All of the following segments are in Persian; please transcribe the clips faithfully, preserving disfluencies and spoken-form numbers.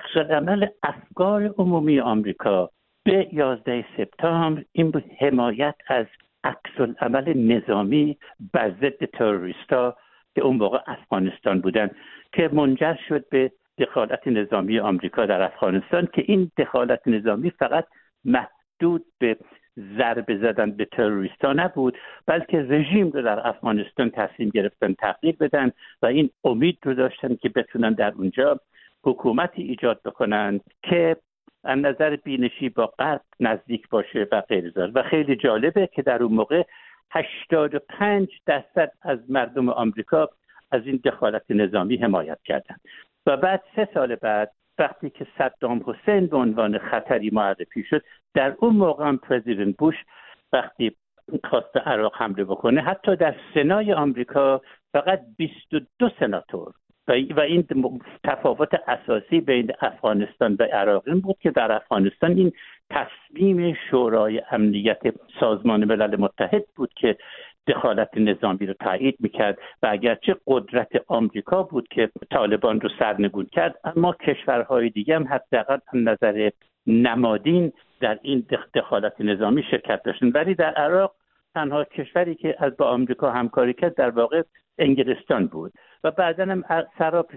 عکس‌العمل افکار عمومی آمریکا به یازده سپتامبر این بود حمایت از عکس‌العمل نظامی بر ضد تروریستا که اون موقع افغانستان بودن که منجر شد به دخالت نظامی آمریکا در افغانستان که این دخالت نظامی فقط محدود به ضربه زدن به تروریستا نبود، بلکه رژیم رو در افغانستان تصمیم گرفتن تغییر بدن و این امید رو داشتن که بتونن در اونجا حکومتی ایجاد بکنن که از نظر بینشی با غرب نزدیک باشه و غیر ذلک. و خیلی جالبه که در اون موقع هشتاد و پنج درصد از مردم آمریکا از این دخالت نظامی حمایت کردند. و بعد سه سال بعد وقتی که صدام حسین به عنوان خطری معرفی شد، در اون موقع هم پرزیدنت بوش وقتی خواست به عراق حمله بکنه، حتی در سنای آمریکا فقط بیست و دو سناتور و این تفاوت اساسی بین افغانستان و عراق این بود که در افغانستان این تصمیم شورای امنیت سازمان ملل متحد بود که دخالت نظامی رو تایید میکرد و اگرچه قدرت آمریکا بود که طالبان رو سرنگون کرد، اما کشورهای دیگه هم حداقل از نظر نمادین در این دخالت نظامی شرکت داشتن. ولی در عراق تنها کشوری که از با آمریکا همکاری کرد در واقع انگلستان بود و بعداً هم سراب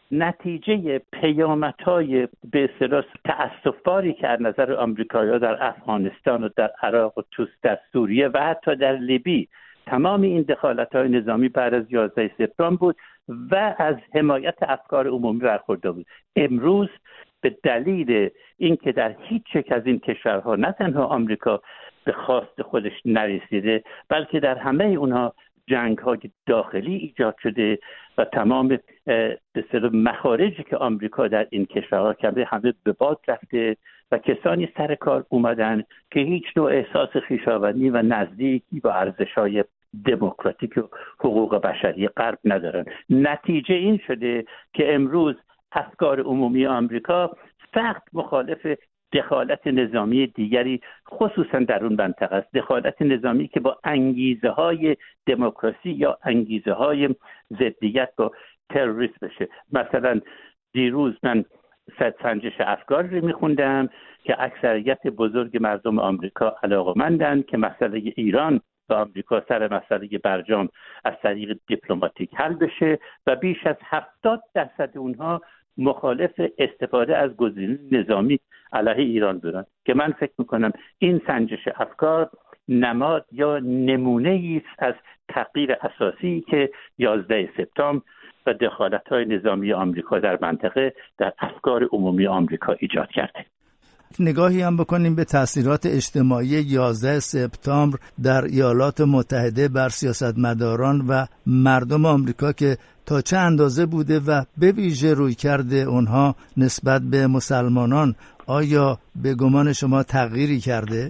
نتیجه پیامدهای به اصطلاح تأسف‌باری که از نظر آمریکایی‌ها در افغانستان و در عراق و توس در سوریه و حتی در لیبی تمام این دخالت‌های نظامی بعد از یازده سپتامبر بود و از حمایت افکار عمومی برخوردار بود. امروز به دلیل اینکه در هیچ یک از این کشورها نه تنها آمریکا به خواست خودش نرسیده، بلکه در همه اونها جنگ‌های داخلی ایجاد شده و تمام به اصطلاح مخارجی که آمریکا در این کشورها کرده همه به باد رفته و کسانی سر کار اومدن که هیچ نوع احساس خویشاوندی و نزدیکی با ارزش‌های دموکراتیک و حقوق بشری غرب ندارن. نتیجه این شده که امروز افکار عمومی آمریکا سخت مخالف دخالت نظامی دیگری خصوصا در اون منطقه است، دخالت نظامی که با انگیزه های دموکراسی یا انگیزه های ضدیت با تروریسم بشه. مثلا دیروز من سنجش افکار رو میخوندم که اکثریت بزرگ مردم آمریکا علاقه‌مندند که مسئله ایران و آمریکا سر مسئله برجام از طریق دیپلماتیک حل بشه و بیش از هفتاد درصد اونها مخالف استفاده از گزینه نظامی علیه ایران بودن که من فکر میکنم این سنجش افکار نماد یا نمونه است از تغییر اساسی که یازده سپتامبر و دخالت‌های نظامی آمریکا در منطقه در افکار عمومی آمریکا ایجاد کرده. نگاهی هم بکنیم به تاثیرات اجتماعی یازده سپتامبر در ایالات متحده بر سیاستمداران و مردم آمریکا که تا چه اندازه بوده و به ویژه رویکرد اونها نسبت به مسلمانان آیا به گمان شما تغییری کرده؟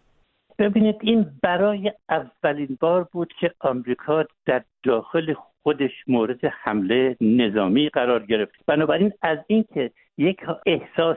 ببینید این برای اولین بار بود که آمریکا در داخل خودش مورد حمله نظامی قرار گرفت. بنابراین از این که یک احساس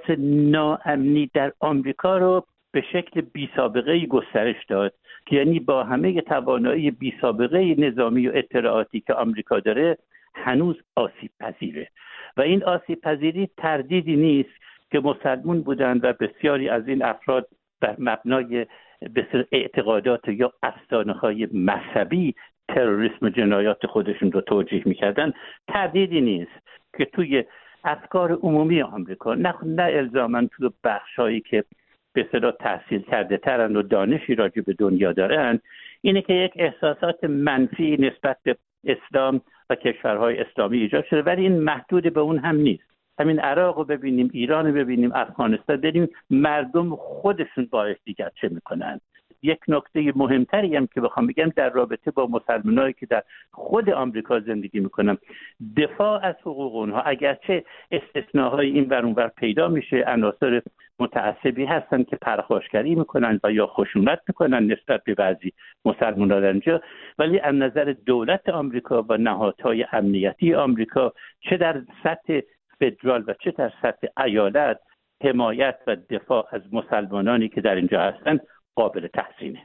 ناامنی در آمریکا رو به شکل بی سابقه‌ای گسترش داد که یعنی با همه توانایی بی سابقه نظامی و اطلاعاتی که آمریکا داره هنوز آسیب پذیره و این آسیب پذیری تردیدی نیست که مسلمون بودند و بسیاری از این افراد بر مبنای بسیار اعتقادات یا افسانه‌های مذهبی تروریسم و جنایات خودشون رو توجیه می‌کردن. تردیدی نیست که توی افکار عمومی آمریکا نه نه الزاماً توی بخشایی که به اصطلاح تحصیل کرده ترن و دانشی راجع به دنیا دارن، اینه که یک احساسات منفی نسبت به اسلام و کشورهای اسلامی ایجاد شده، ولی این محدود به اون هم نیست. همین عراق رو ببینیم، ایران رو ببینیم، افغانستان ببینیم، مردم خودشون با یکدیگر چه میکنن. یک نکته مهمتری هم که بخوام بگم در رابطه با مسلمانایی که در خود آمریکا زندگی میکنن، دفاع از حقوق اونها اگرچه استثناهای این ور اون ور پیدا میشه، عناصر متعصبی هستن که پرخاشگری میکنن و یا خشونت میکنن نسبت به بعضی مسلمانان در اینجا، ولی از نظر دولت آمریکا و نهادهای امنیتی آمریکا چه در سطح فدرال و چه در سطح ایالت حمایت و دفاع از مسلمانانی که در اینجا هستن قابل تحسینه.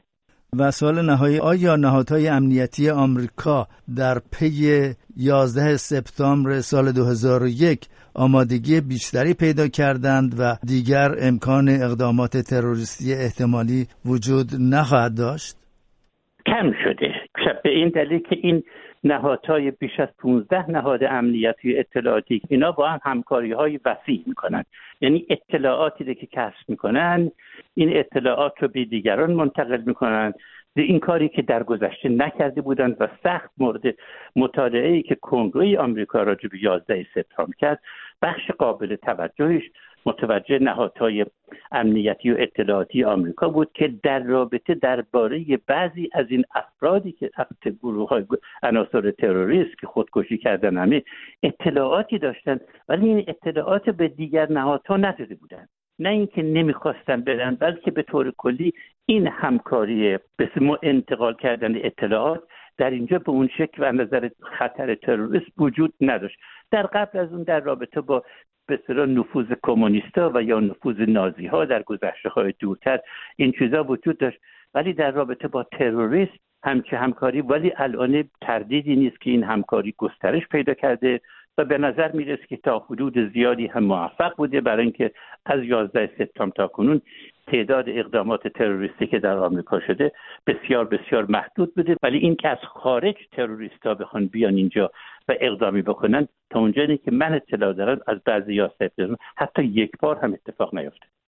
و سوال نهایی، آیا نهادهای امنیتی آمریکا در پی یازده سپتامبر سال دو هزار و یک آمادگی بیشتری پیدا کردند و دیگر امکان اقدامات تروریستی احتمالی وجود نخواهد داشت؟ کم شده. به این دلیل که این نهادهای بیش از پانزده نهاد امنیتی اطلاعاتی اینا با هم همکاری‌های وسیع می‌کنند. یعنی اطلاعاتی که کسب می‌کنن این اطلاعات رو به دیگران منتقل می‌کنن. این کاری که در گذشته نکرده بودند و سخت مورد مطالعه‌ای که کنگره آمریکا راجع به یازده سپتامبر کرد، بخش قابل توجهش متوجه نهادهای امنیتی و اطلاعاتی آمریکا بود که در رابطه درباره بعضی از این افرادی که گروه‌های عناصر تروریست که خودکشی کردن همه اطلاعاتی داشتن، ولی این اطلاعات به دیگر نهادها نداده بودند. نه اینکه نمیخواستن بدن، بلکه به طور کلی این همکاری به اسم انتقال کردن اطلاعات در اینجا به اون شکل و از نظر خطر تروریست وجود نداشت. در قبل از اون در رابطه با به اصطلاح نفوذ کمونیستا و یا نفوذ نازی ها در گذشته‌های دورتر این چیزا وجود داشت، ولی در رابطه با تروریست همچه همکاری، ولی الان تردیدی نیست که این همکاری گسترش پیدا کرده و به نظر میرسه که تا حدود زیادی هم موفق بوده، برای اینکه از یازده سپتامبر تا کنون تعداد اقدامات تروریستی که در آمریکا شده بسیار بسیار محدود بوده، ولی این که از خارج تروریستا بخوان بیان اینجا و اقدامی بکنن تا اونجایی که من اطلاع دارم از بعضی یا سپتامبر حتی یک بار هم اتفاق نیفته.